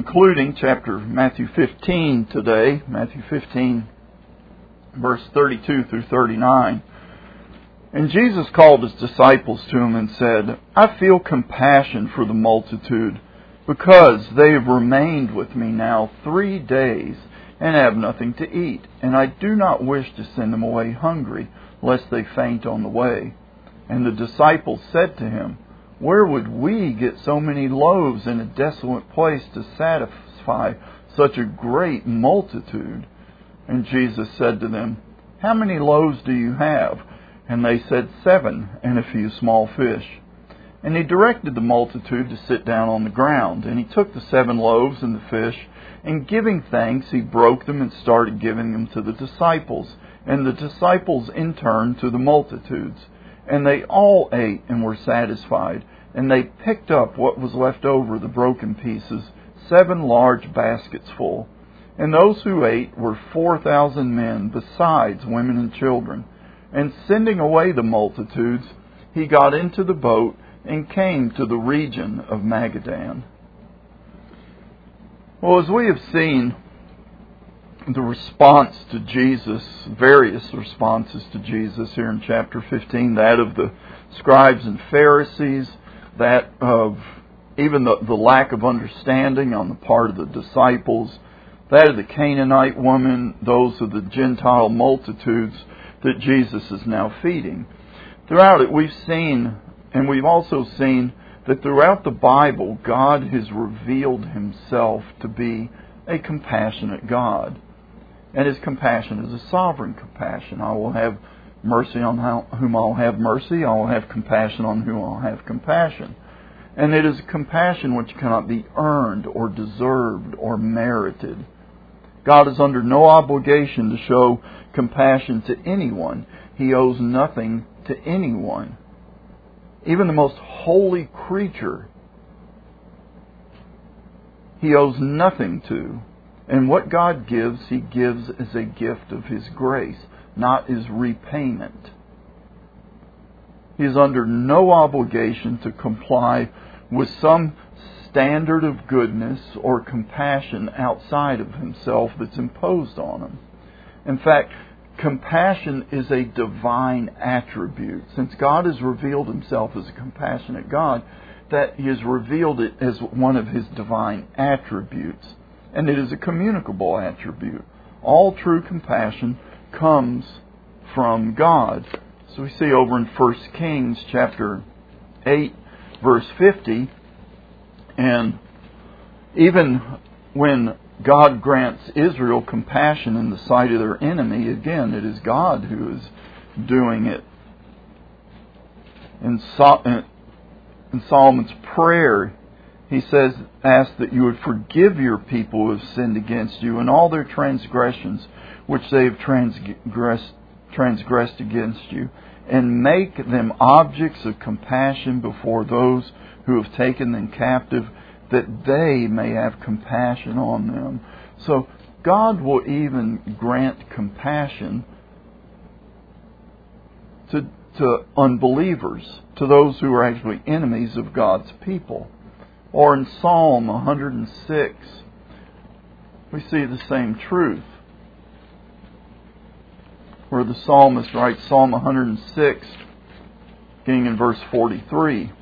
concluding Matthew 15 today, Matthew 15, verse 32 through 39. And Jesus called his disciples to him and said, I feel compassion for the multitude, because they have remained with me now 3 days, and have nothing to eat. And I do not wish to send them away hungry, lest they faint on the way. And the disciples said to him, Where would we get so many loaves in a desolate place to satisfy such a great multitude? And Jesus said to them, How many loaves do you have? And they said, 7, and a few small fish. And he directed the multitude to sit down on the ground. And he took the 7 loaves and the fish, and giving thanks, he broke them and started giving them to the disciples, and the disciples in turn to the multitudes. And they all ate and were satisfied. And they picked up what was left over, the broken pieces, 7 large baskets full. And those who ate were 4,000 men, besides women and children. And sending away the multitudes, he got into the boat and came to the region of Magadan. Well, as we have seen, the response to Jesus, various responses to Jesus here in chapter 15, that of the scribes and Pharisees, that of even the lack of understanding on the part of the disciples, that of the Canaanite woman, those of the Gentile multitudes that Jesus is now feeding. Throughout it, we've seen, and we've also seen, that throughout the Bible, God has revealed himself to be a compassionate God. And his compassion is a sovereign compassion. I will have mercy on whom I'll have mercy. I will have compassion on whom I'll have compassion. And it is a compassion which cannot be earned or deserved or merited. God is under no obligation to show compassion to anyone. He owes nothing to anyone. Even the most holy creature, he owes nothing to. And what God gives, he gives as a gift of his grace, not as repayment. He is under no obligation to comply with some standard of goodness or compassion outside of himself that's imposed on him. In fact, compassion is a divine attribute. Since God has revealed himself as a compassionate God, that he has revealed it as one of his divine attributes. And it is a communicable attribute. All true compassion comes from God. So we see over in 1 Kings chapter 8, verse 50, and even when God grants Israel compassion in the sight of their enemy, again, it is God who is doing it. In Solomon's prayer, he says, ask that you would forgive your people who have sinned against you and all their transgressions which they have transgressed against you, and make them objects of compassion before those who have taken them captive, that they may have compassion on them. So God will even grant compassion to unbelievers, to those who are actually enemies of God's people. Or in Psalm 106, we see the same truth, where the psalmist writes, Psalm 106, beginning in verse 43.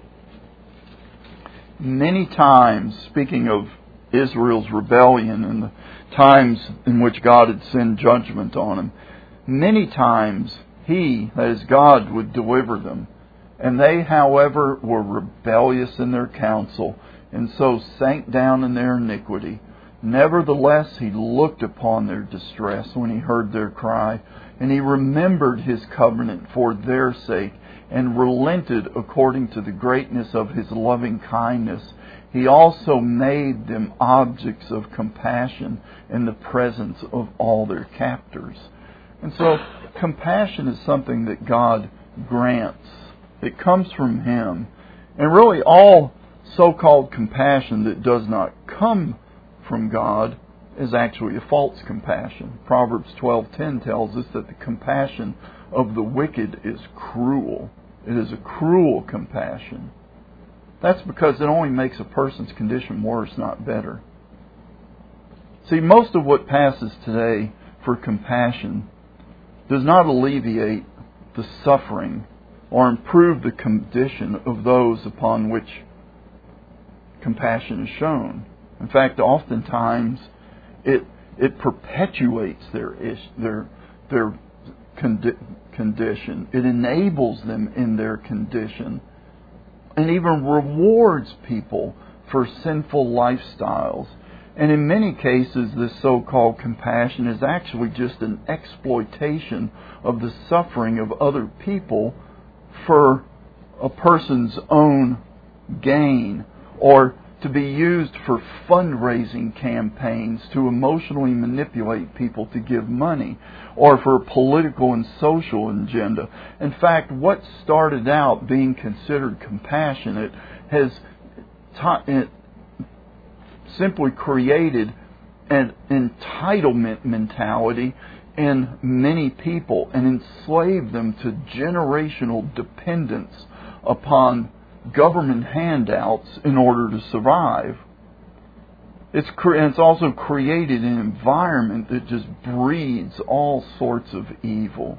Many times, speaking of Israel's rebellion and the times in which God had sent judgment on them, many times he, that is God, would deliver them. And they, however, were rebellious in their counsel, and so sank down in their iniquity. Nevertheless, he looked upon their distress when he heard their cry, and he remembered his covenant for their sake, and relented according to the greatness of his loving kindness. He also made them objects of compassion in the presence of all their captors. And so, compassion is something that God grants. It comes from him. And really all so-called compassion that does not come from God is actually a false compassion. Proverbs 12:10 tells us that the compassion of the wicked is cruel. It is a cruel compassion. That's because it only makes a person's condition worse, not better. See, most of what passes today for compassion does not alleviate the suffering or improve the condition of those upon which compassion is shown. In fact, oftentimes it perpetuates their condition. It enables them in their condition, and even rewards people for sinful lifestyles. And in many cases, this so-called compassion is actually just an exploitation of the suffering of other people for a person's own gain, or to be used for fundraising campaigns to emotionally manipulate people to give money, or for a political and social agenda. In fact, what started out being considered compassionate has simply created an entitlement mentality in many people and enslaved them to generational dependence upon government handouts in order to survive. It's also created an environment that just breeds all sorts of evil.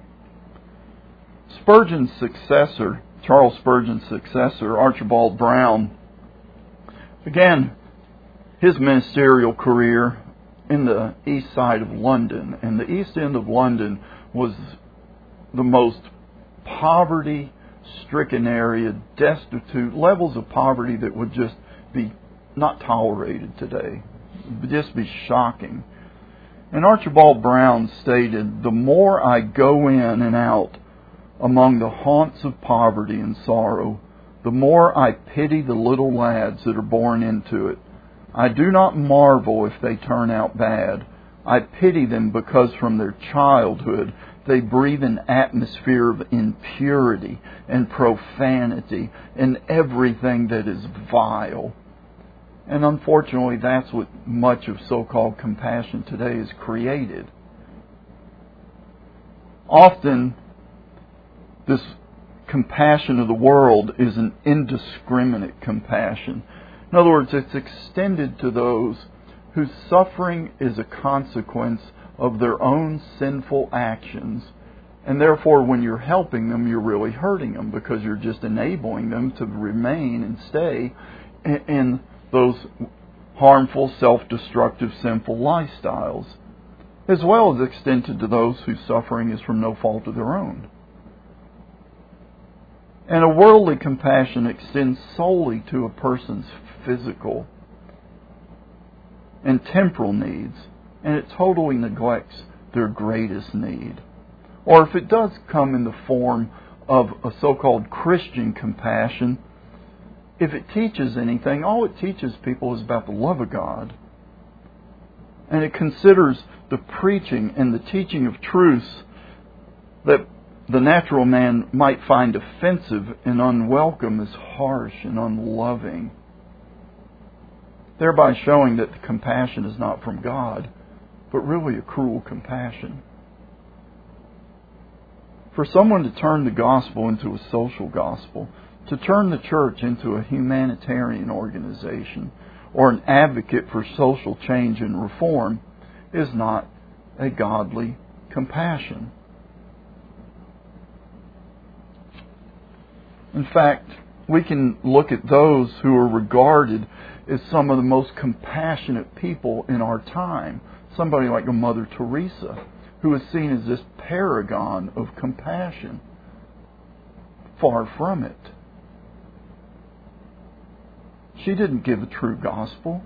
Charles Spurgeon's successor, Archibald Brown, began his ministerial career in the east side of London. And the east end of London was the most poverty-stricken area, destitute, levels of poverty that would just be not tolerated today. It would just be shocking. And Archibald Brown stated, "The more I go in and out among the haunts of poverty and sorrow, the more I pity the little lads that are born into it. I do not marvel if they turn out bad. I pity them because from their childhood they breathe an atmosphere of impurity and profanity and everything that is vile." And unfortunately, that's what much of so-called compassion today is created. Often, this compassion of the world is an indiscriminate compassion. In other words, it's extended to those whose suffering is a consequence of their own sinful actions. And therefore, when you're helping them, you're really hurting them, because you're just enabling them to remain and stay in those harmful, self-destructive, sinful lifestyles, as well as extended to those whose suffering is from no fault of their own. And a worldly compassion extends solely to a person's physical and temporal needs, and it totally neglects their greatest need. Or if it does come in the form of a so-called Christian compassion, if it teaches anything, all it teaches people is about the love of God. And it considers the preaching and the teaching of truths that the natural man might find offensive and unwelcome as harsh and unloving, thereby showing that the compassion is not from God, but really a cruel compassion. For someone to turn the gospel into a social gospel, to turn the church into a humanitarian organization or an advocate for social change and reform, is not a godly compassion. In fact, we can look at those who are regarded as some of the most compassionate people in our time. Somebody like a Mother Teresa, who is seen as this paragon of compassion. Far from it. She didn't give a true gospel.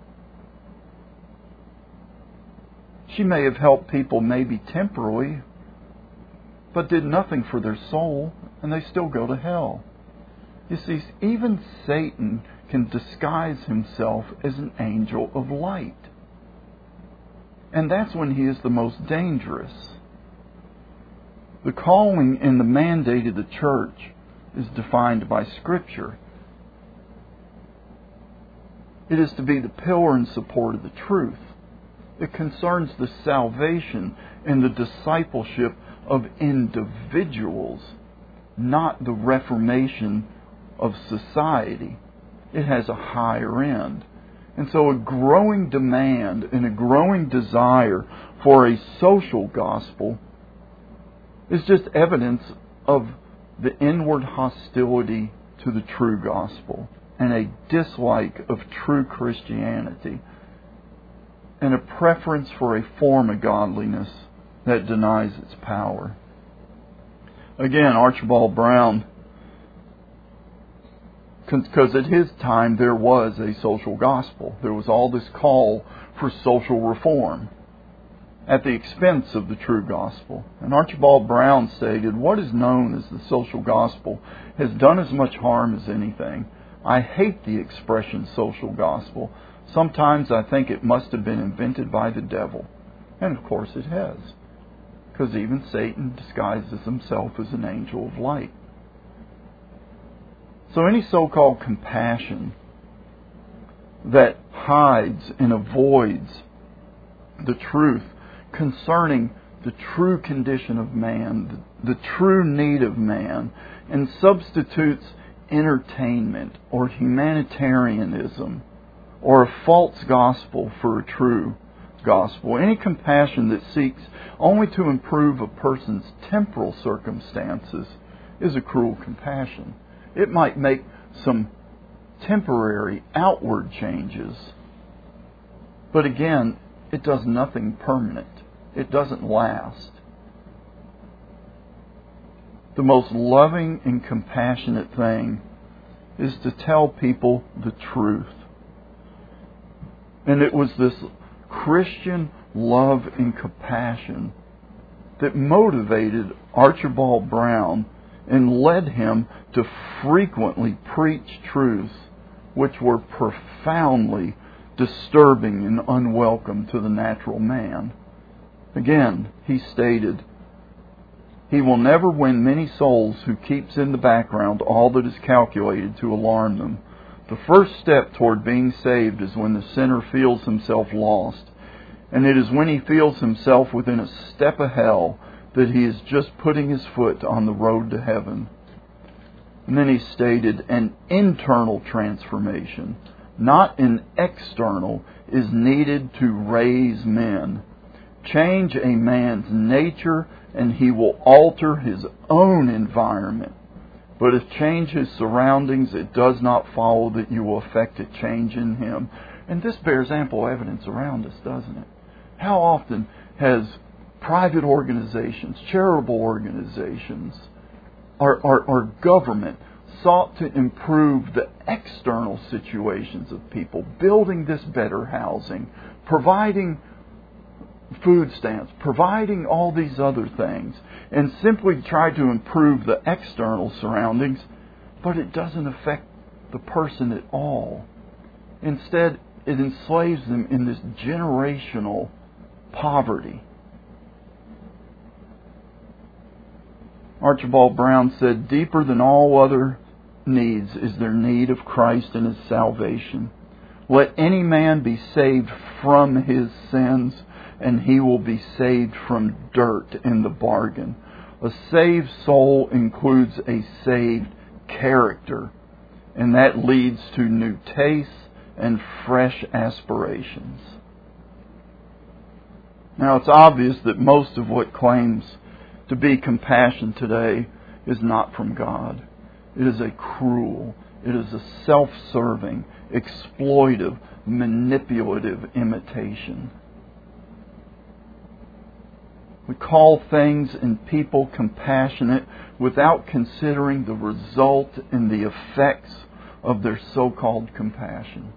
She may have helped people maybe temporarily, but did nothing for their soul, and they still go to hell. You see, even Satan can disguise himself as an angel of light. And that's when he is the most dangerous. The calling and the mandate of the church is defined by Scripture. It is to be the pillar and support of the truth. It concerns the salvation and the discipleship of individuals, not the reformation of society. It has a higher end. And so a growing demand and a growing desire for a social gospel is just evidence of the inward hostility to the true gospel and a dislike of true Christianity and a preference for a form of godliness that denies its power. Again, Archibald Brown, because at his time there was a social gospel. There was all this call for social reform at the expense of the true gospel. And Archibald Brown stated, "What is known as the social gospel has done as much harm as anything. I hate the expression social gospel. Sometimes I think it must have been invented by the devil." And of course it has, because even Satan disguises himself as an angel of light. So any so-called compassion that hides and avoids the truth concerning the true condition of man, the true need of man, and substitutes entertainment or humanitarianism or a false gospel for a true gospel. Any compassion that seeks only to improve a person's temporal circumstances is a cruel compassion. It might make some temporary outward changes, but again, it does nothing permanent. It doesn't last. The most loving and compassionate thing is to tell people the truth. And it was this Christian love and compassion that motivated Archibald Brown and led him to frequently preach truths which were profoundly disturbing and unwelcome to the natural man. Again, he stated, "He will never win many souls who keeps in the background all that is calculated to alarm them. The first step toward being saved is when the sinner feels himself lost, and it is when he feels himself within a step of hell that he is just putting his foot on the road to heaven." And then he stated, "An internal transformation, not an external, is needed to raise men. Change a man's nature and he will alter his own environment. But if change his surroundings, it does not follow that you will effect a change in him." And this bears ample evidence around us, doesn't it? How often has private organizations, charitable organizations, our government sought to improve the external situations of people, building this better housing, providing food stamps, providing all these other things, and simply try to improve the external surroundings, but it doesn't affect the person at all. Instead, it enslaves them in this generational poverty. Archibald Brown said, "Deeper than all other needs is their need of Christ and His salvation. Let any man be saved from his sins, and he will be saved from dirt in the bargain. A saved soul includes a saved character, and that leads to new tastes and fresh aspirations." Now, it's obvious that most of what claims to be compassion today is not from God. It is a cruel, it is a self-serving, exploitive, manipulative imitation. We call things and people compassionate without considering the result and the effects of their so-called compassion.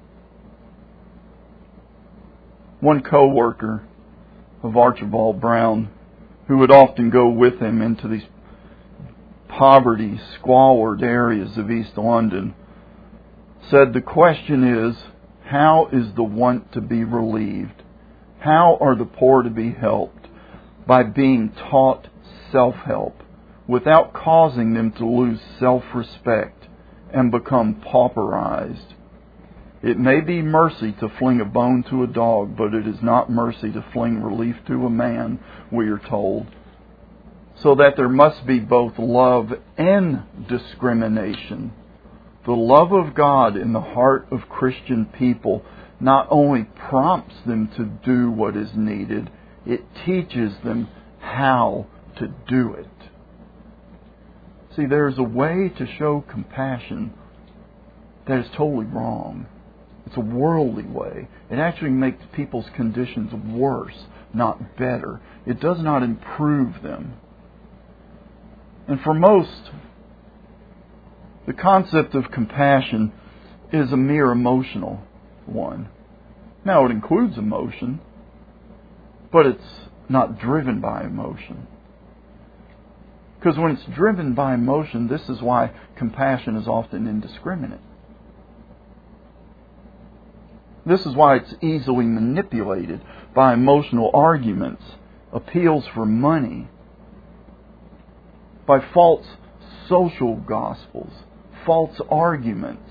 One co-worker of Archibald Brown, who would often go with him into these poverty, squalid areas of East London, said, "The question is, how is the want to be relieved? How are the poor to be helped? By being taught self-help, without causing them to lose self-respect and become pauperized. It may be mercy to fling a bone to a dog, but it is not mercy to fling relief to a man, we are told. So that there must be both love and discrimination. The love of God in the heart of Christian people not only prompts them to do what is needed, it teaches them how to do it. See, there's a way to show compassion that is totally wrong. It's a worldly way. It actually makes people's conditions worse, not better. It does not improve them. And for most, the concept of compassion is a mere emotional one. Now, it includes emotion, but it's not driven by emotion. Because when it's driven by emotion, this is why compassion is often indiscriminate. This is why it's easily manipulated by emotional arguments, appeals for money, by false social gospels, false arguments.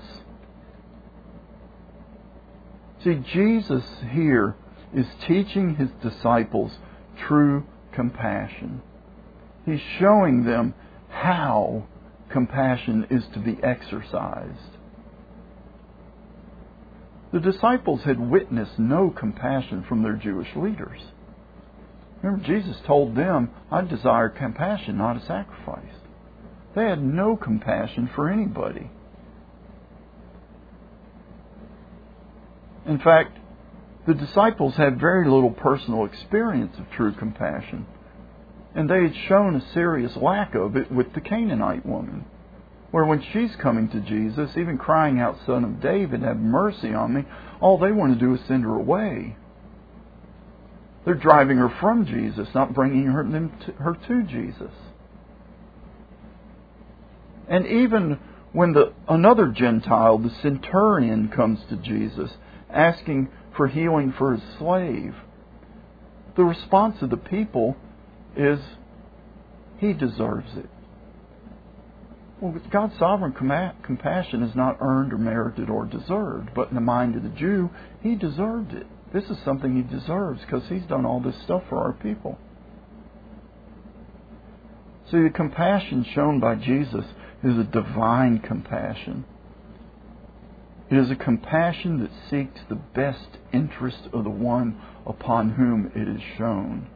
See, Jesus here is teaching His disciples true compassion. He's showing them how compassion is to be exercised. The disciples had witnessed no compassion from their Jewish leaders. Remember, Jesus told them, I desire compassion, not a sacrifice. They had no compassion for anybody. In fact, the disciples had very little personal experience of true compassion. And they had shown a serious lack of it with the Canaanite woman, where when she's coming to Jesus, even crying out, Son of David, have mercy on me, all they want to do is send her away. They're driving her from Jesus, not bringing her to Jesus. And even when another Gentile, the centurion, comes to Jesus, asking for healing for his slave, the response of the people is, he deserves it. Well, God's sovereign compassion is not earned or merited or deserved, but in the mind of the Jew, he deserved it. This is something he deserves because he's done all this stuff for our people. See, the compassion shown by Jesus is a divine compassion. It is a compassion that seeks the best interest of the one upon whom it is shown.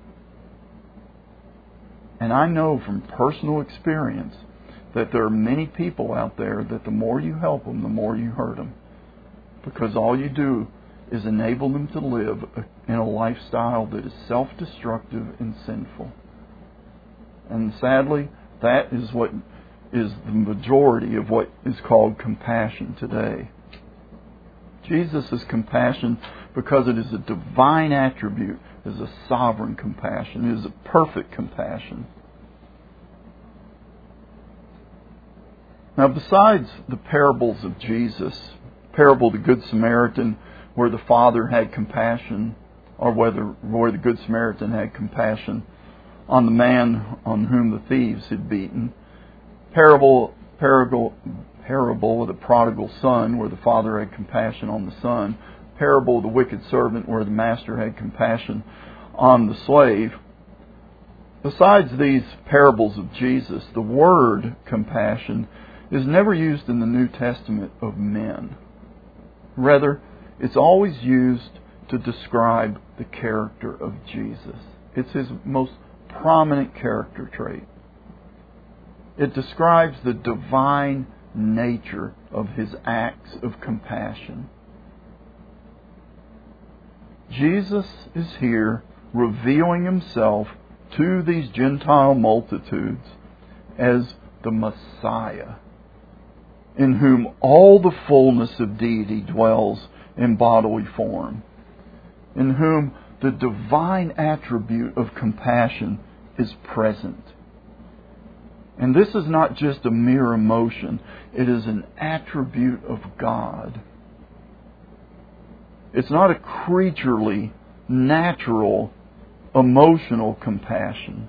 And I know from personal experience that there are many people out there that the more you help them, the more you hurt them. Because all you do is enable them to live in a lifestyle that is self-destructive and sinful. And sadly, that is what is the majority of what is called compassion today. Jesus' compassion, because it is a divine attribute, is a sovereign compassion. It is a perfect compassion. Now, besides the parables of Jesus, parable of the Good Samaritan, where the Father had compassion, or where the Good Samaritan had compassion on the man on whom the thieves had beaten, parable of the prodigal son, where the father had compassion on the son, parable of the wicked servant, where the master had compassion on the slave. Besides these parables of Jesus, the word compassion is never used in the New Testament of men. Rather, it's always used to describe the character of Jesus. It's his most prominent character trait. It describes the divine nature of his acts of compassion. Jesus is here revealing himself to these Gentile multitudes as the Messiah, in whom all the fullness of deity dwells in bodily form, in whom the divine attribute of compassion is present. And this is not just a mere emotion, it is an attribute of God. It's not a creaturely, natural, emotional compassion.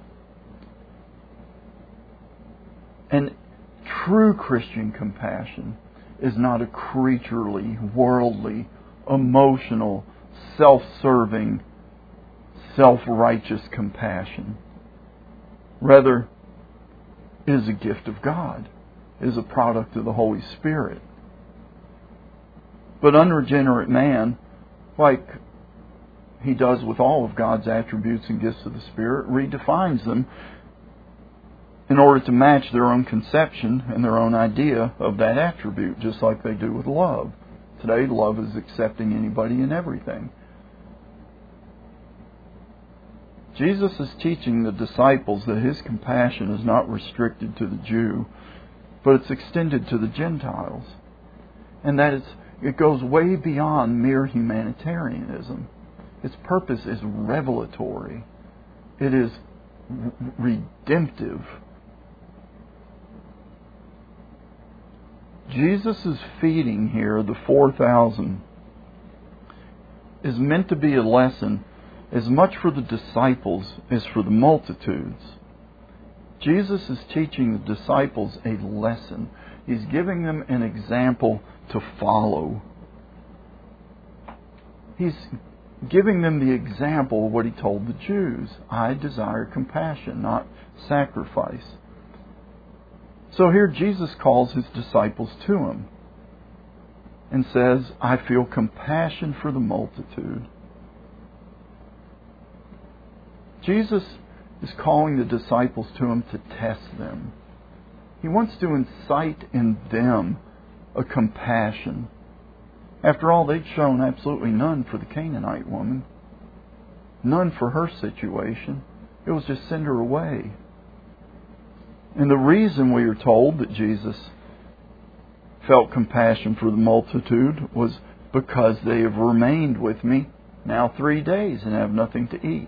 And true Christian compassion is not a creaturely, worldly, emotional, self-serving, self-righteous compassion. Rather, it is a gift of God. is a product of the Holy Spirit. But unregenerate man, like he does with all of God's attributes and gifts of the Spirit, redefines them in order to match their own conception and their own idea of that attribute, just like they do with love. Today, love is accepting anybody and everything. Jesus is teaching the disciples that His compassion is not restricted to the Jew, but it's extended to the Gentiles. And that it goes way beyond mere humanitarianism. Its purpose is revelatory. It is redemptive. Jesus' feeding here, the 4,000, is meant to be a lesson as much for the disciples as for the multitudes. Jesus is teaching the disciples a lesson. He's giving them an example to follow. He's giving them the example of what He told the Jews. I desire compassion, not sacrifice. So here Jesus calls His disciples to Him and says, I feel compassion for the multitude. Jesus is calling the disciples to Him to test them. He wants to incite in them a compassion. After all, they'd shown absolutely none for the Canaanite woman. None for her situation. It was just send her away. And the reason we are told that Jesus felt compassion for the multitude was because they have remained with me now 3 days and have nothing to eat.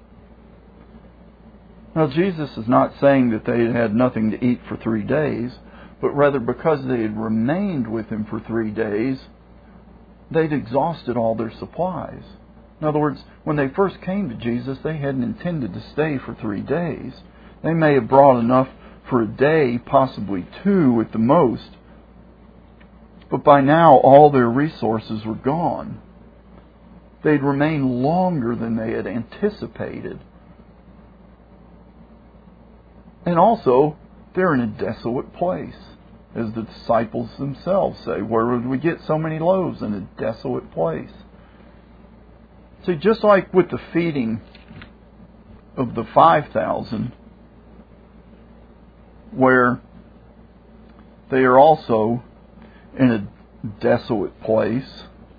Now, Jesus is not saying that they had nothing to eat for 3 days, but rather because they had remained with Him for 3 days, they'd exhausted all their supplies. In other words, when they first came to Jesus, they hadn't intended to stay for 3 days. They may have brought enough for a day, possibly 2 at the most. But by now, all their resources were gone. They'd remained longer than they had anticipated. And also, they're in a desolate place. As the disciples themselves say, where would we get so many loaves in a desolate place? See, just like with the feeding of the 5,000, where they are also in a desolate place,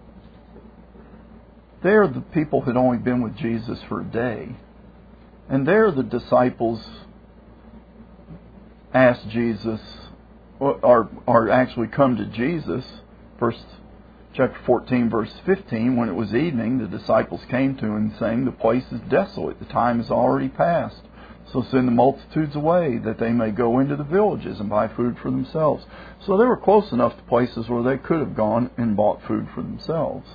there the people had only been with Jesus for a day. And there the disciples asked Jesus, or actually come to Jesus. Chapter 14, verse 15, when it was evening, the disciples came to Him saying, the place is desolate, the time is already past. So send the multitudes away, that they may go into the villages and buy food for themselves. So they were close enough to places where they could have gone and bought food for themselves.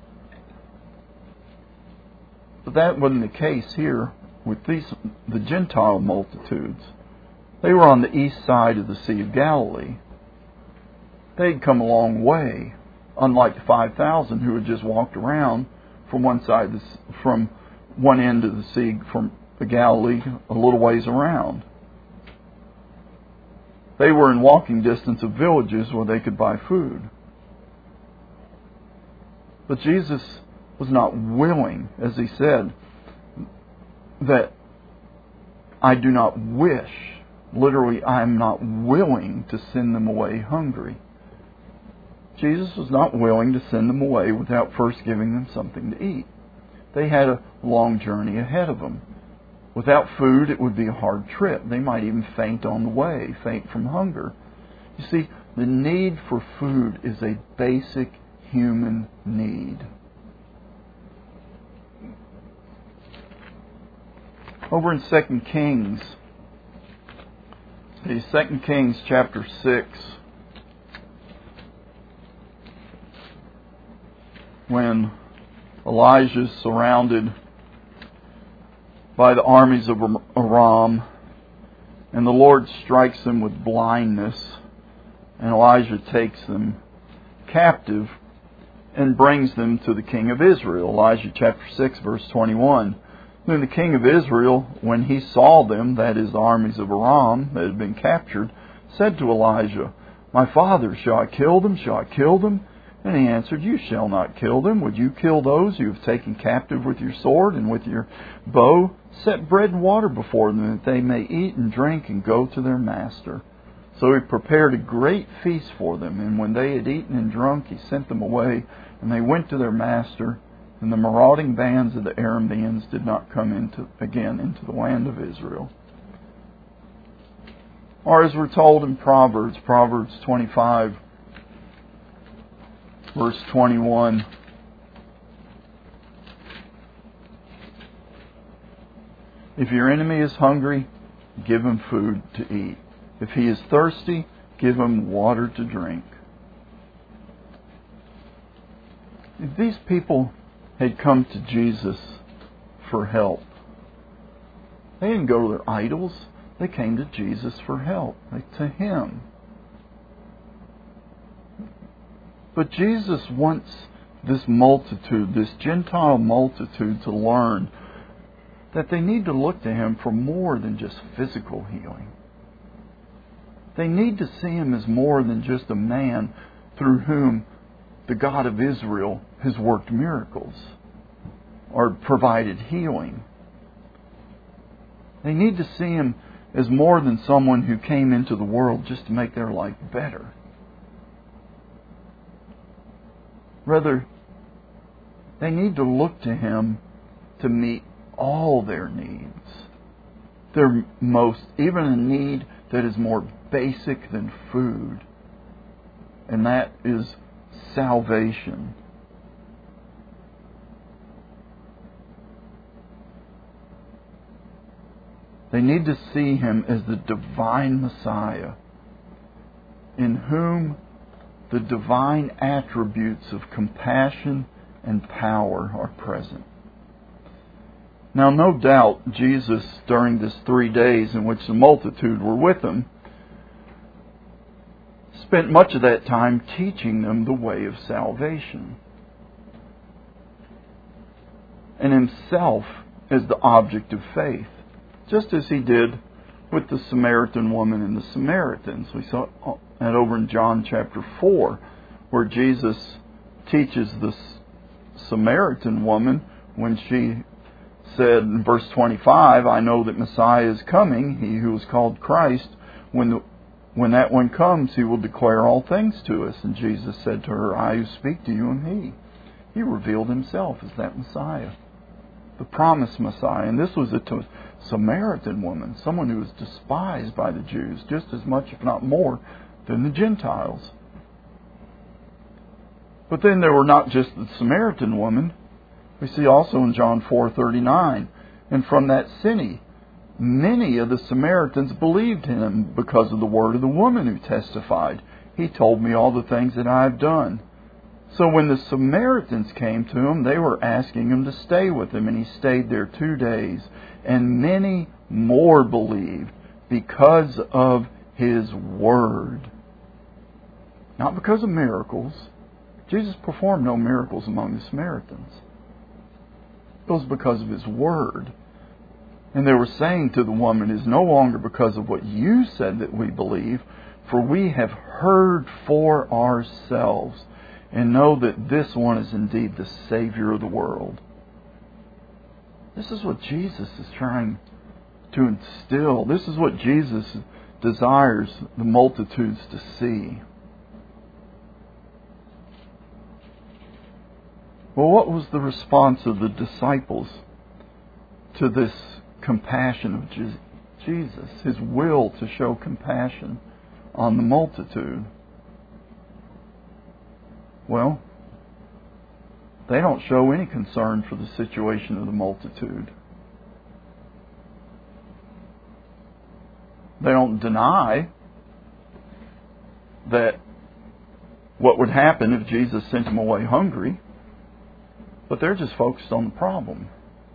But that wasn't the case here with the Gentile multitudes. They were on the east side of the Sea of Galilee. They'd come a long way, unlike the 5,000 who had just walked around from one end of the sea, from the Galilee, a little ways around. They were in walking distance of villages where they could buy food. But Jesus was not willing, as He said, that I do not wish, literally, I am not willing to send them away hungry. Jesus was not willing to send them away without first giving them something to eat. They had a long journey ahead of them. Without food, it would be a hard trip. They might even faint on the way, faint from hunger. You see, the need for food is a basic human need. Over in 2 Kings, 2 Kings chapter 6, when Elijah is surrounded by the armies of Aram, and the Lord strikes them with blindness, and Elijah takes them captive and brings them to the king of Israel. Elijah chapter 6, verse 21. Then the king of Israel, when he saw them, that is, the armies of Aram that had been captured, said to Elijah, My father, shall I kill them? Shall I kill them? And he answered, You shall not kill them. Would you kill those you have taken captive with your sword and with your bow? Set bread and water before them, that they may eat and drink and go to their master. So he prepared a great feast for them, and when they had eaten and drunk, he sent them away, and they went to their master. And the marauding bands of the Arameans did not come again into the land of Israel. Or as we're told in Proverbs 25, verse 21. If your enemy is hungry, give him food to eat. If he is thirsty, give him water to drink. If these people had come to Jesus for help, they didn't go to their idols. They came to Jesus for help, to Him. But Jesus wants this multitude, this Gentile multitude, to learn that they need to look to Him for more than just physical healing. They need to see Him as more than just a man through whom the God of Israel has worked miracles or provided healing. They need to see Him as more than someone who came into the world just to make their life better. Rather, they need to look to Him to meet all their needs. Their most, even a need that is more basic than food. And that is salvation. They need to see Him as the divine Messiah, in whom the divine attributes of compassion and power are present. Now, no doubt, Jesus, during this 3 days in which the multitude were with Him, spent much of that time teaching them the way of salvation, and Himself as the object of faith, just as He did with the Samaritan woman and the Samaritans. We saw that over in John chapter 4, where Jesus teaches the Samaritan woman when she said in verse 25, I know that Messiah is coming, He who is called Christ. When that one comes, He will declare all things to us. And Jesus said to her, I who speak to you am He. He revealed Himself as that Messiah, the promised Messiah. And this was a Samaritan woman, someone who was despised by the Jews just as much, if not more, than the Gentiles. But then there were not just the Samaritan woman. We see also in John 4:39, and from that city, many of the Samaritans believed in Him because of the word of the woman who testified, He told me all the things that I have done. So when the Samaritans came to Him, they were asking Him to stay with them, and He stayed there 2 days. And many more believed because of His word. Not because of miracles. Jesus performed no miracles among the Samaritans. It was because of His word. And they were saying to the woman, it is no longer because of what you said that we believe, for we have heard for ourselves and know that this one is indeed the Savior of the world. This is what Jesus is trying to instill. This is what Jesus desires the multitudes to see. Well, what was the response of the disciples to this compassion of Jesus, His will to show compassion on the multitude? Well, they don't show any concern for the situation of the multitude. They don't deny that what would happen if Jesus sent them away hungry, but they're just focused on the problem.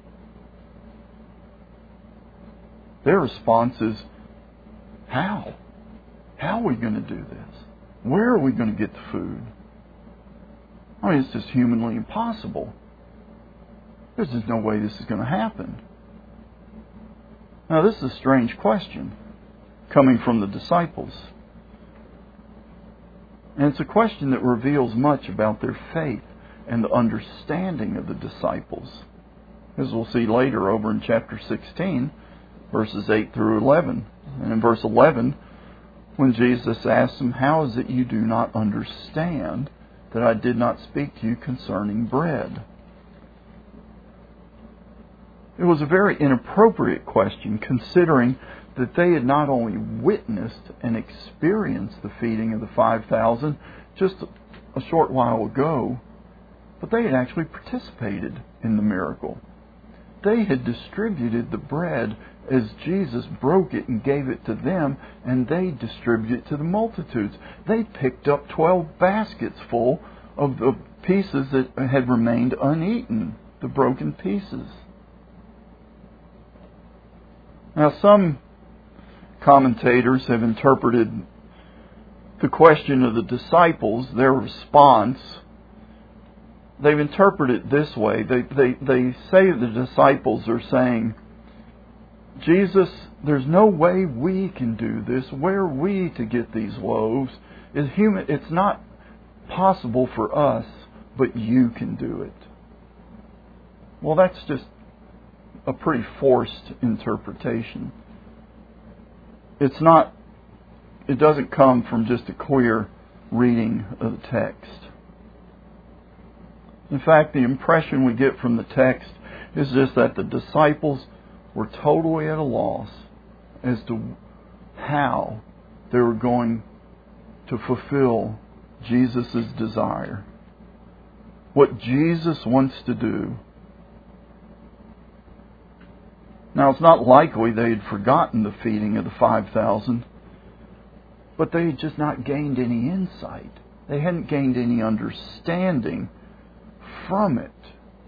Their response is, how? How are we going to do this? Where are we going to get the food? I mean, it's just humanly impossible. There's just no way this is going to happen. Now, this is a strange question coming from the disciples. And it's a question that reveals much about their faith and the understanding of the disciples. As we'll see later over in chapter 16, verses 8 through 11. And in verse 11, when Jesus asks them, "How is it you do not understand that I did not speak to you concerning bread?" It was a very inappropriate question, considering that they had not only witnessed and experienced the feeding of the 5,000 just a short while ago, but they had actually participated in the miracle. They had distributed the bread as Jesus broke it and gave it to them, and they distributed it to the multitudes. They picked up 12 baskets full of the pieces that had remained uneaten, the broken pieces. Now, some commentators have interpreted the question of the disciples, their response. They've interpreted it this way. They say the disciples are saying, "Jesus, there's no way we can do this. Where are we to get these loaves? It's not possible for us, but you can do it." Well, that's just a pretty forced interpretation. It doesn't come from just a clear reading of the text. In fact, the impression we get from the text is just that the disciples were totally at a loss as to how they were going to fulfill Jesus' desire. What Jesus wants to do. Now, it's not likely they had forgotten the feeding of the 5,000, but they had just not gained any insight. They hadn't gained any understanding from it.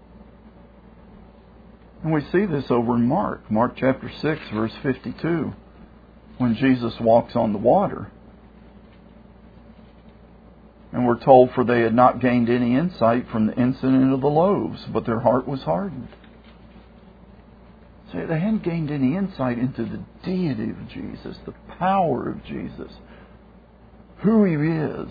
And we see this over in Mark chapter 6, verse 52, when Jesus walks on the water. And we're told, "For they had not gained any insight from the incident of the loaves, but their heart was hardened." So they hadn't gained any insight into the deity of Jesus, the power of Jesus, who He is.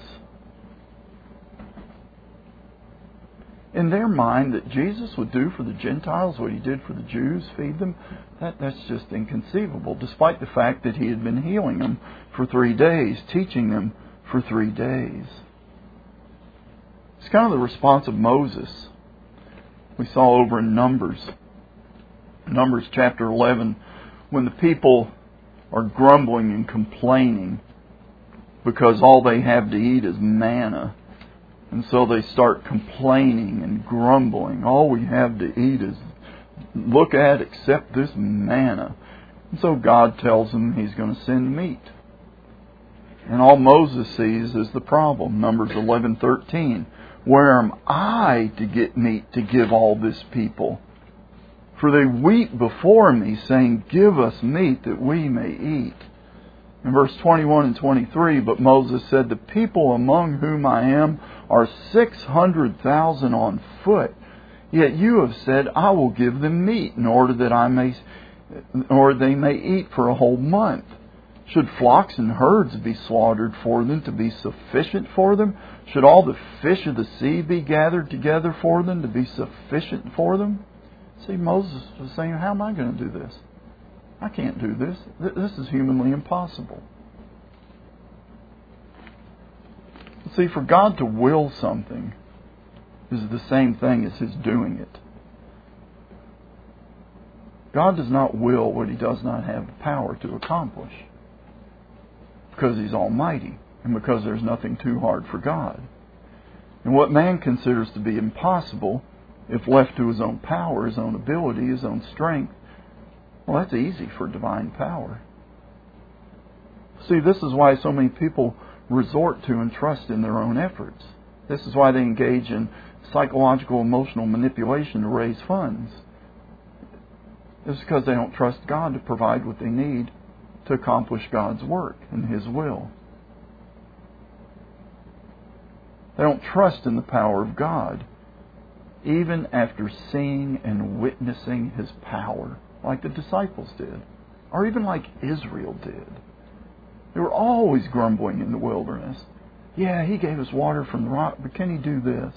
In their mind, that Jesus would do for the Gentiles what He did for the Jews, feed them, that's just inconceivable, despite the fact that He had been healing them for 3 days, teaching them for 3 days. It's kind of the response of Moses. We saw over in Numbers chapter 11, when the people are grumbling and complaining because all they have to eat is manna. And so they start complaining and grumbling. All we have to eat is accept this manna. And so God tells them He's going to send meat. And all Moses sees is the problem. Numbers 11:13. "Where am I to get meat to give all this people? For they weep before me, saying, 'Give us meat that we may eat.'" In verse 21 and 23, "But Moses said, 'The people among whom I am are 600,000 on foot. Yet you have said, I will give them meat in order that they may eat for a whole month. Should flocks and herds be slaughtered for them to be sufficient for them? Should all the fish of the sea be gathered together for them to be sufficient for them?'" See, Moses was saying, "How am I going to do this? I can't do this. This is humanly impossible." See, for God to will something is the same thing as His doing it. God does not will what He does not have the power to accomplish, because He's almighty and because there's nothing too hard for God. And what man considers to be impossible, if left to his own power, his own ability, his own strength, well, that's easy for divine power. See, this is why so many people resort to and trust in their own efforts. This is why they engage in psychological, emotional manipulation to raise funds. It's because they don't trust God to provide what they need to accomplish God's work and His will. They don't trust in the power of God, even after seeing and witnessing His power, like the disciples did, or even like Israel did. They were always grumbling in the wilderness, Yeah, He gave us water from the rock, but can He do this?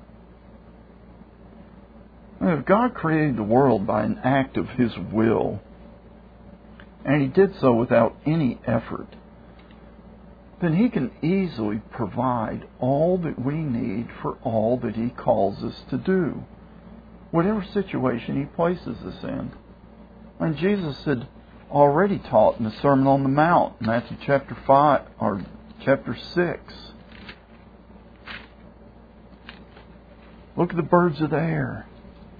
And if God created the world by an act of His will, and He did so without any effort, then He can easily provide all that we need for all that He calls us to do, whatever situation He places us in. And Jesus had already taught in the Sermon on the Mount, Matthew chapter 5 or chapter 6. Look at the birds of the air.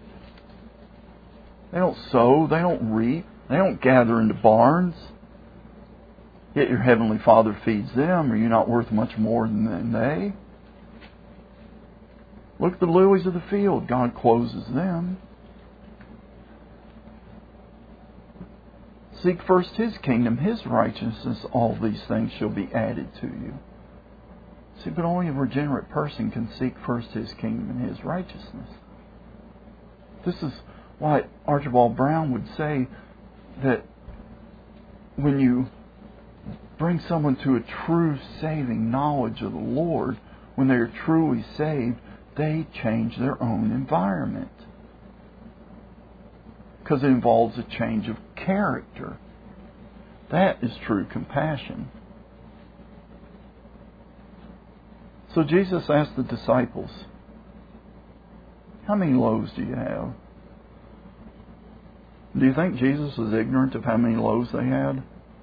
They don't sow, they don't reap, they don't gather into barns. Yet your heavenly Father feeds them. Are you not worth much more than they? Look at the lilies of the field. God clothes them. Seek first His kingdom, His righteousness. All these things shall be added to you. See, but only a regenerate person can seek first His kingdom and His righteousness. This is why Archibald Brown would say that when you bring someone to a true saving knowledge of the Lord, when they are truly saved, they change their own environment. Because it involves a change of character. That is true compassion. So Jesus asked the disciples, how many loaves do you have? Do you think Jesus was ignorant of how many loaves they had?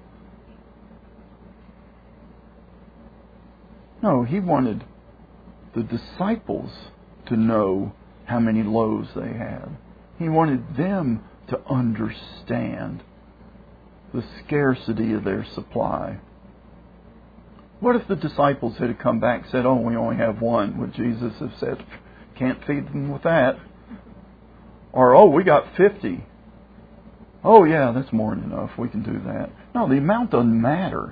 No, He wanted the disciples to know how many loaves they had. He wanted them to understand the scarcity of their supply. What if the disciples had come back and said, oh, we only have one? Would Jesus have said, can't feed them with that? Or, oh, we got 50. Oh, yeah, that's more than enough. We can do that. No, the amount doesn't matter.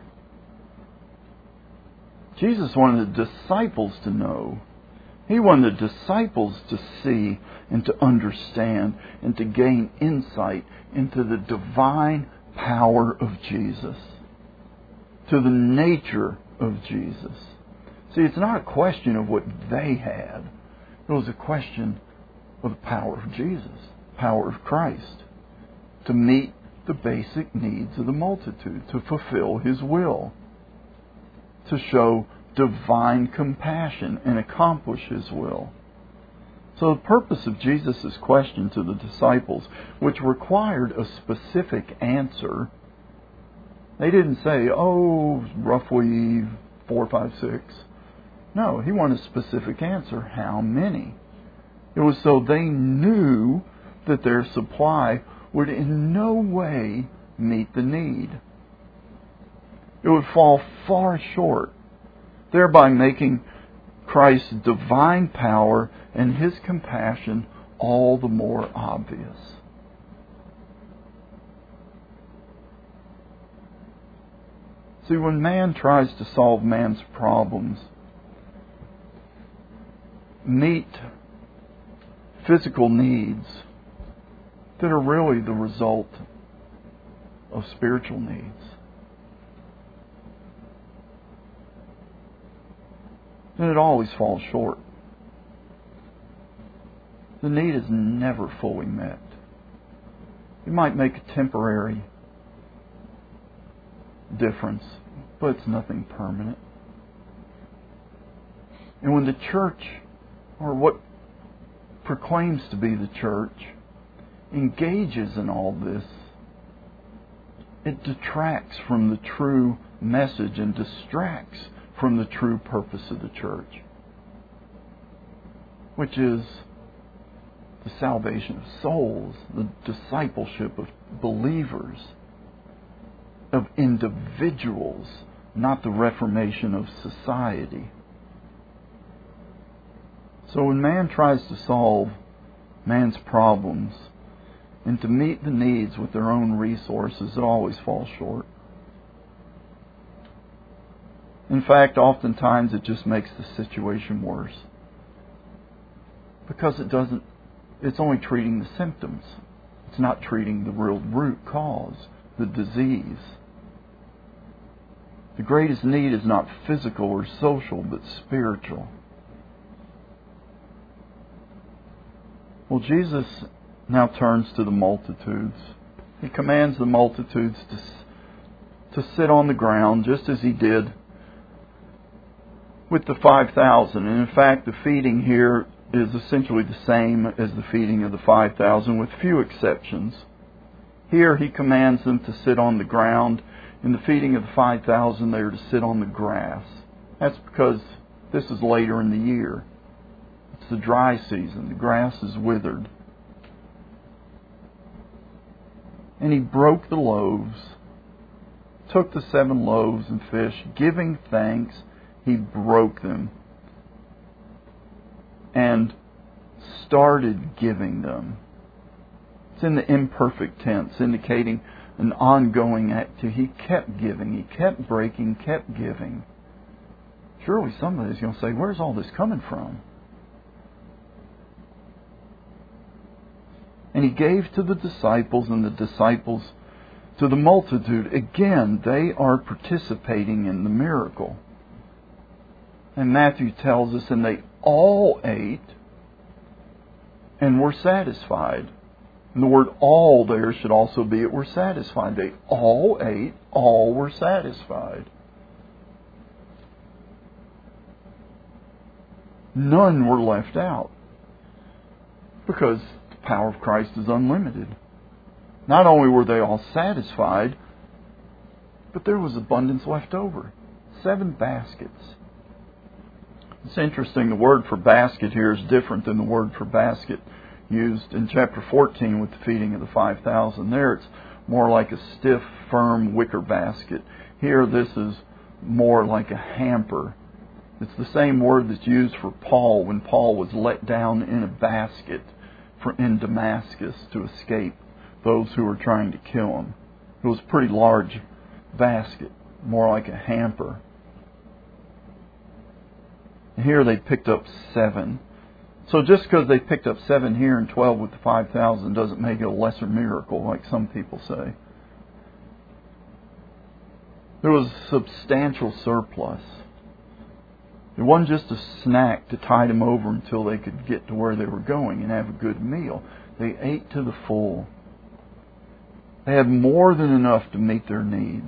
Jesus wanted the disciples to know. He wanted the disciples to see and to understand and to gain insight into the divine power of Jesus, to the nature of Jesus. See, it's not a question of what they had. It was a question of the power of Jesus, power of Christ, to meet the basic needs of the multitude, to fulfill His will, to show divine compassion and accomplish His will. So the purpose of Jesus' question to the disciples, which required a specific answer, they didn't say, oh, roughly 4, 5, 6. No, He wanted a specific answer. How many? It was so they knew that their supply would in no way meet the need. It would fall far short, thereby making Christ's divine power and His compassion all the more obvious. See, when man tries to solve man's problems, meet physical needs that are really the result of spiritual needs, then it always falls short. The need is never fully met. You might make a temporary difference, but it's nothing permanent. And when the church, or what proclaims to be the church, engages in all this, it detracts from the true message and distracts from the true purpose of the church, which is the salvation of souls, the discipleship of believers, of individuals, not the reformation of society. So when man tries to solve man's problems and to meet the needs with their own resources, it always falls short. In fact, oftentimes it just makes the situation worse, because it's only treating the symptoms. It's not treating the real root cause, the disease. The greatest need is not physical or social, but spiritual. Well, Jesus now turns to the multitudes. He commands the multitudes to sit on the ground, just as He did with the 5,000. And in fact, the feeding here is essentially the same as the feeding of the 5,000, with few exceptions. Here He commands them to sit on the ground. In the feeding of the 5,000, they are to sit on the grass. That's because this is later in the year. It's the dry season. The grass is withered. And He broke the loaves, took the 7 loaves and fish, giving thanks, He broke them and started giving them. It's in the imperfect tense, indicating an ongoing activity. He kept giving, He kept breaking, kept giving. Surely somebody's going to say, where's all this coming from? And He gave to the disciples, and the disciples to the multitude. Again, they are participating in the miracle. And Matthew tells us, and they all ate and were satisfied. And the word all there should also be, were satisfied. They all ate, all were satisfied. None were left out. Because the power of Christ is unlimited. Not only were they all satisfied, but there was abundance left over. 7 baskets. It's interesting, the word for basket here is different than the word for basket used in chapter 14 with the feeding of the 5,000. There it's more like a stiff, firm wicker basket. Here this is more like a hamper. It's the same word that's used for Paul when Paul was let down in a basket in Damascus to escape those who were trying to kill him. It was a pretty large basket, more like a hamper. Here they picked up 7. So just because they picked up 7 here and 12 with the 5,000 doesn't make it a lesser miracle, like some people say. There was a substantial surplus. It wasn't just a snack to tide them over until they could get to where they were going and have a good meal. They ate to the full. They had more than enough to meet their needs.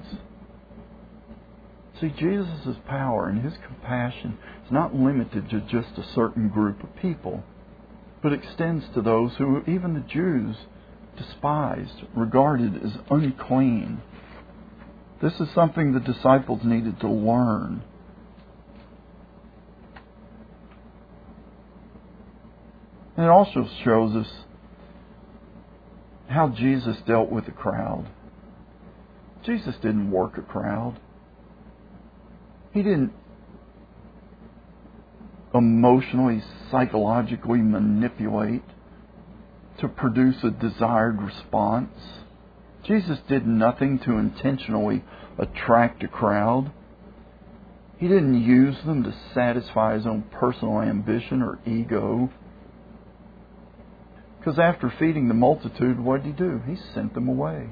See, Jesus' power and His compassion is not limited to just a certain group of people, but extends to those who even the Jews despised, regarded as unclean. This is something the disciples needed to learn. And it also shows us how Jesus dealt with the crowd. Jesus didn't work a crowd. He didn't emotionally, psychologically manipulate to produce a desired response. Jesus did nothing to intentionally attract a crowd. He didn't use them to satisfy His own personal ambition or ego. Because after feeding the multitude, what did He do? He sent them away.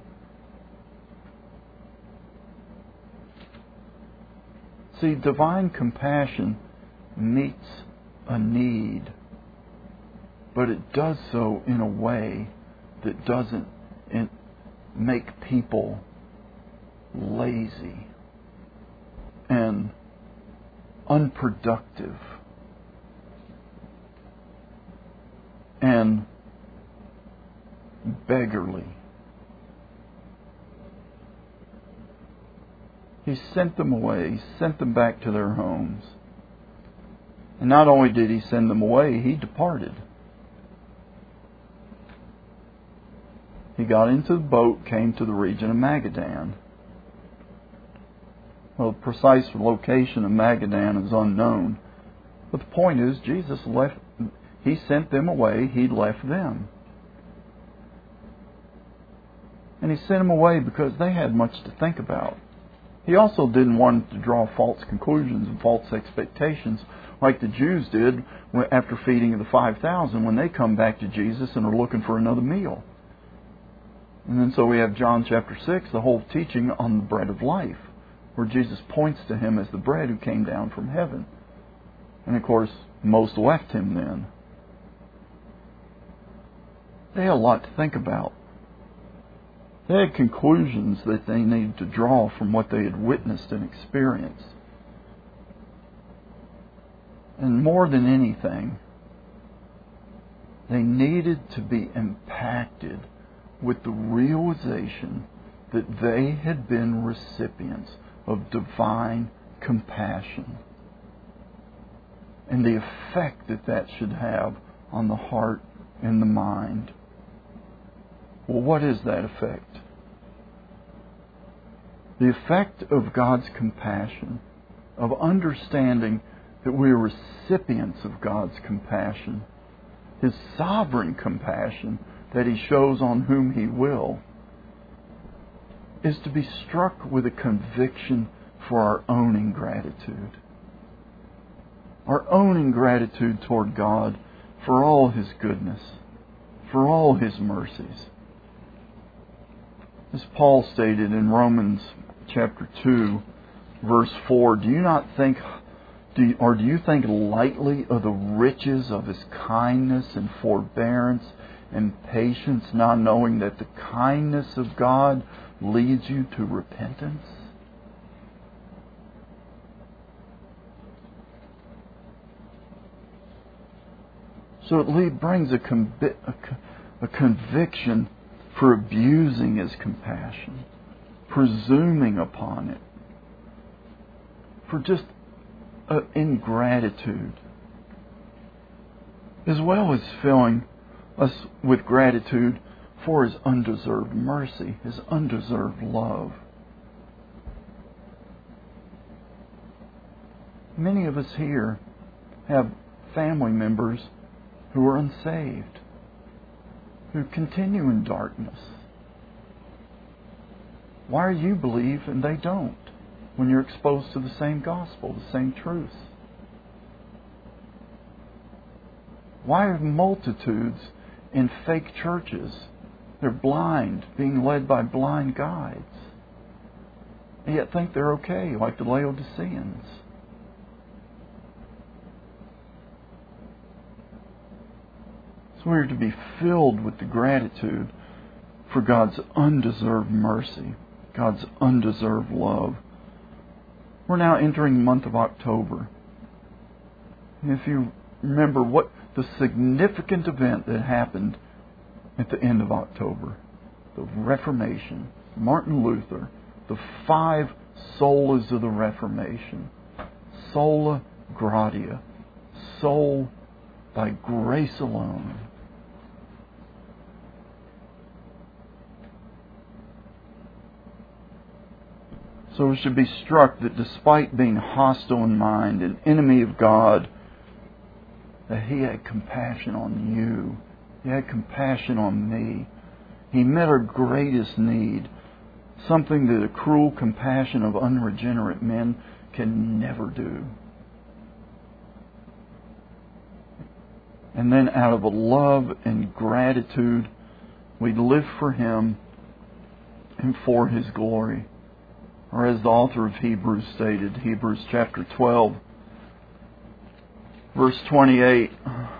See, divine compassion meets a need, but it does so in a way that doesn't make people lazy and unproductive and beggarly. He sent them away. He sent them back to their homes. And not only did He send them away, He departed. He got into the boat, came to the region of Magadan. Well, the precise location of Magadan is unknown. But the point is, Jesus left. He sent them away. He left them. And He sent them away because they had much to think about. He also didn't want to draw false conclusions and false expectations like the Jews did after feeding of the 5,000 when they come back to Jesus and are looking for another meal. And then so we have John chapter 6, the whole teaching on the bread of life. where Jesus points to Him as the bread who came down from heaven. And of course, most left Him then. They had a lot to think about. They had conclusions that they needed to draw from what they had witnessed and experienced. And more than anything, they needed to be impacted with the realization that they had been recipients of divine compassion and the effect that that should have on the heart and the mind. Well, what is that effect? The effect of God's compassion, of understanding that we are recipients of God's compassion, His sovereign compassion that He shows on whom He will, is to be struck with a conviction for our own ingratitude. Our own ingratitude toward God for all His goodness, for all His mercies. As Paul stated in Romans chapter 2, verse 4, do you think lightly of the riches of His kindness and forbearance and patience, not knowing that the kindness of God leads you to repentance? So it brings a conviction for abusing His compassion, presuming upon it, for just ingratitude, as well as filling us with gratitude for His undeserved mercy, His undeserved love. Many of us here have family members who are unsaved, who continue in darkness. Why do you believe and they don't when you're exposed to the same gospel, the same truths? Why are multitudes in fake churches? They're blind, being led by blind guides, and yet think they're okay, like the Laodiceans. So we are to be filled with the gratitude for God's undeserved mercy, God's undeserved love. We're now entering the month of October. And if you remember what the significant event that happened at the end of October, the Reformation, Martin Luther, the 5 solas of the Reformation, sola gratia, soul by grace alone. So we should be struck that despite being hostile in mind, an enemy of God, that He had compassion on you. He had compassion on me. He met our greatest need, something that a cruel compassion of unregenerate men can never do. And then out of a love and gratitude, we live for Him and for His glory. Or as the author of Hebrews stated, Hebrews chapter 12, verse 28,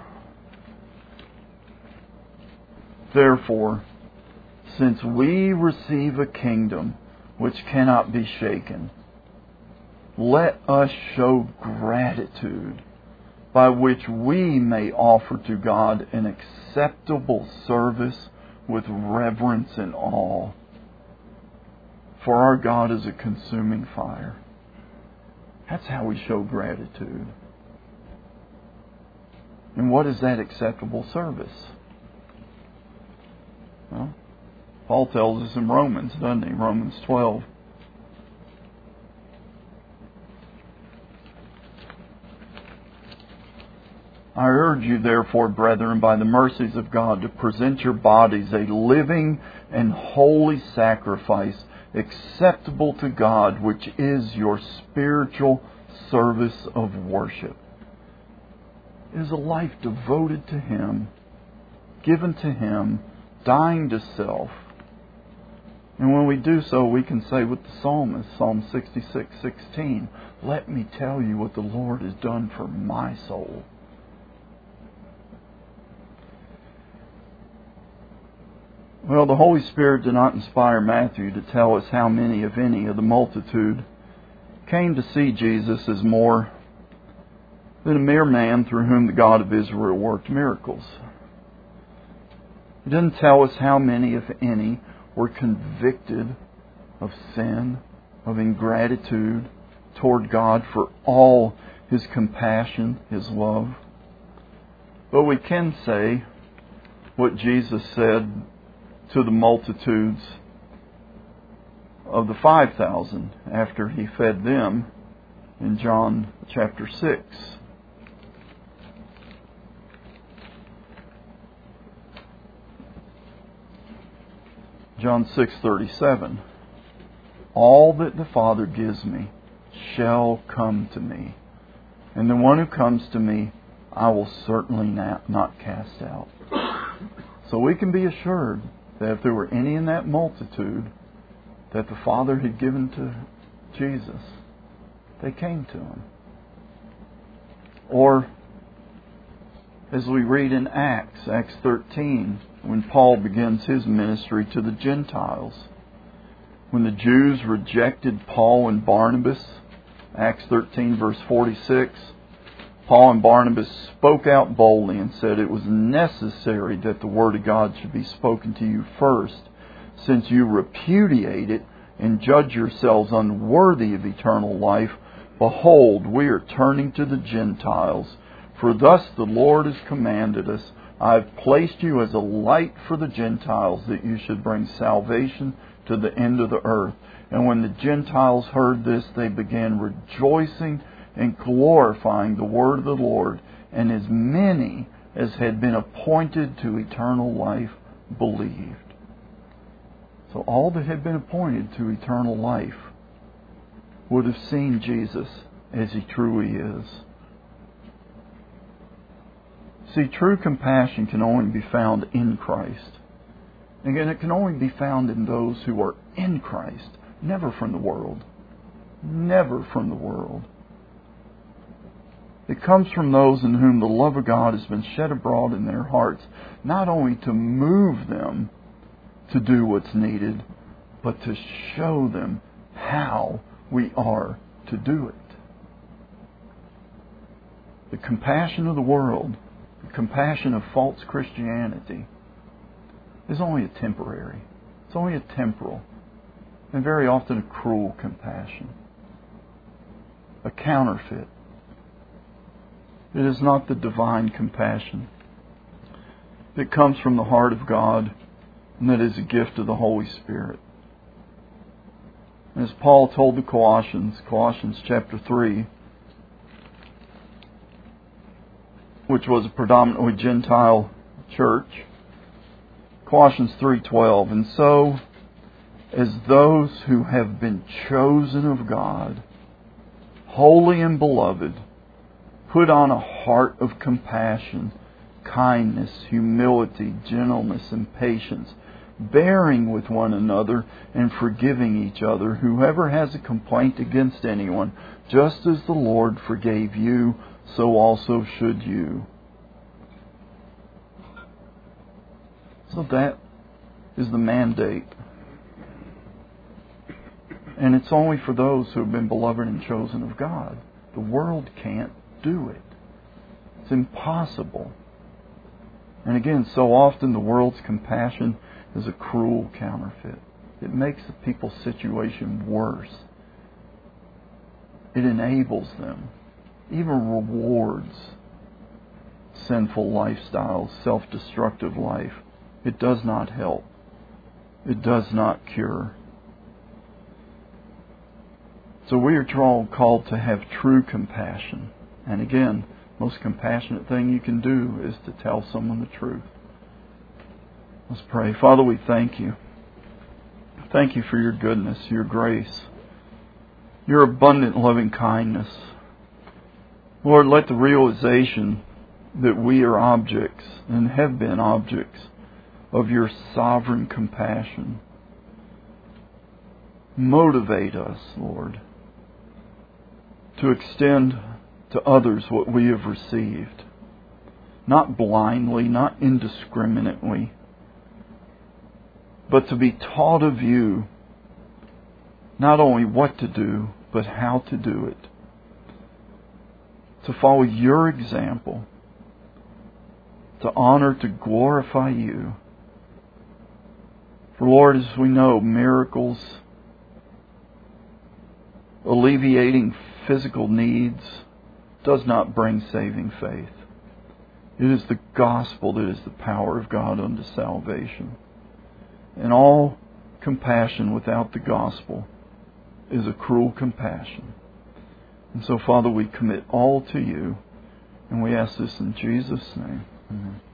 therefore, since we receive a kingdom which cannot be shaken, let us show gratitude by which we may offer to God an acceptable service with reverence and awe. For our God is a consuming fire. That's how we show gratitude. And what is that acceptable service? Well, Paul tells us in Romans, doesn't he? Romans 12. I urge you, therefore, brethren, by the mercies of God, to present your bodies a living and holy sacrifice, acceptable to God, which is your spiritual service of worship. It is a life devoted to Him, given to Him, dying to self. And when we do so, we can say with the psalmist, Psalm 66:16, let me tell you what the Lord has done for my soul. Well, the Holy Spirit did not inspire Matthew to tell us how many, if any, of the multitude came to see Jesus as more than a mere man through whom the God of Israel worked miracles. He didn't tell us how many, if any, were convicted of sin, of ingratitude toward God for all His compassion, His love. But we can say what Jesus said to the multitudes of the 5,000 after He fed them in John chapter 6. John 6:37. All that the Father gives me shall come to me, and the one who comes to me I will certainly not cast out. So we can be assured that if there were any in that multitude that the Father had given to Jesus, they came to Him. Or, as we read in Acts 13, when Paul begins his ministry to the Gentiles, when the Jews rejected Paul and Barnabas, Acts 13 verse 46, Paul and Barnabas spoke out boldly and said it was necessary that the Word of God should be spoken to you first, since you repudiate it and judge yourselves unworthy of eternal life. Behold, we are turning to the Gentiles, for thus the Lord has commanded us, I have placed you as a light for the Gentiles, that you should bring salvation to the end of the earth. And when the Gentiles heard this, they began rejoicing and glorifying the word of the Lord, and as many as had been appointed to eternal life believed. So all that had been appointed to eternal life would have seen Jesus as He truly is. See, true compassion can only be found in Christ. Again, it can only be found in those who are in Christ, never from the world. Never from the world. It comes from those in whom the love of God has been shed abroad in their hearts, not only to move them to do what's needed, but to show them how we are to do it. The compassion of the world, the compassion of false Christianity, is only a temporary. It's only a temporal, and very often a cruel compassion. A counterfeit. It is not the divine compassion that comes from the heart of God, and that is a gift of the Holy Spirit. As Paul told the Colossians chapter 3, which was a predominantly Gentile church, Colossians 3:12, and so as those who have been chosen of God, holy and beloved, put on a heart of compassion, kindness, humility, gentleness, and patience, bearing with one another and forgiving each other. Whoever has a complaint against anyone, just as the Lord forgave you, so also should you. So that is the mandate. And it's only for those who have been beloved and chosen of God. The world can't do it. It's impossible. And again, so often the world's compassion is a cruel counterfeit. It makes the people's situation worse. It enables them, even rewards sinful lifestyles, self-destructive life. It does not help. It does not cure. So we are called to have true compassion. And again, most compassionate thing you can do is to tell someone the truth. Let's pray. Father, we thank you. Thank you for your goodness, your grace, your abundant loving kindness. Lord, let the realization that we are objects and have been objects of your sovereign compassion Motivate us, Lord, to extend to others what we have received. Not blindly, not indiscriminately, but to be taught of You not only what to do, but how to do it. To follow Your example, to honor, to glorify You. For Lord, as we know, miracles, alleviating physical needs, does not bring saving faith. It is the gospel that is the power of God unto salvation. And all compassion without the gospel is a cruel compassion. And so, Father, we commit all to You, and we ask this in Jesus' name. Amen.